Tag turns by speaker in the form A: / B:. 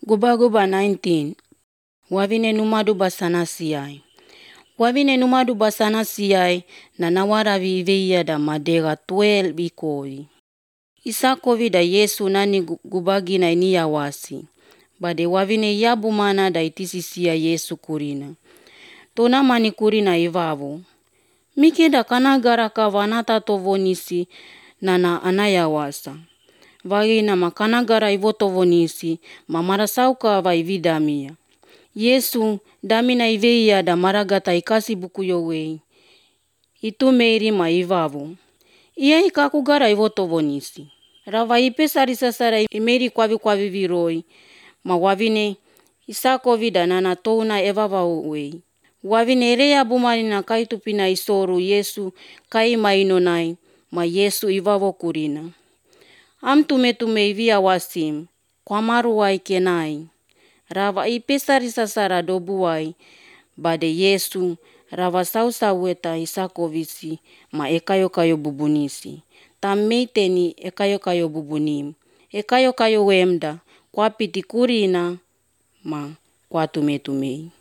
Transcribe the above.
A: Guba 19. Wavine numadu basanasiai. Wavine numadu basanasiai na nawaravi iveiyada madega 12 ikoi. Isakovi da Yesu nani gubagina iniyawasi. Bade wavine yabu mana da itisisia Yesu kurina. Tona mani kurina ivavu. Mikeda kanagara kavanata tovonisi nana anayawasa. Vagina makanagara ivotovonisi mamarasauka va ividamia. Yesu damina iveia da maragata ikasi buku yowei. Itu meiri ma ivavu. Ia ikakugara ivotovonisi. Rava ipesari sasara imeri kwavi viroi. Ma wavine isakovi da nana touna evavawei. Wavine rea bumarina kaitupina isoru Yesu kai mainonai ma Yesu ivavo kurina. Amtume ivia wasim, kwa maruai kenai. Rava ipesari sasara dobuai, bade Yesu rava sausaweta isakovisi ma ekayo bubunisi. Tameiteni ekayo bubunim. Ekayo wemda, kwa piti kurina ma kwa tume.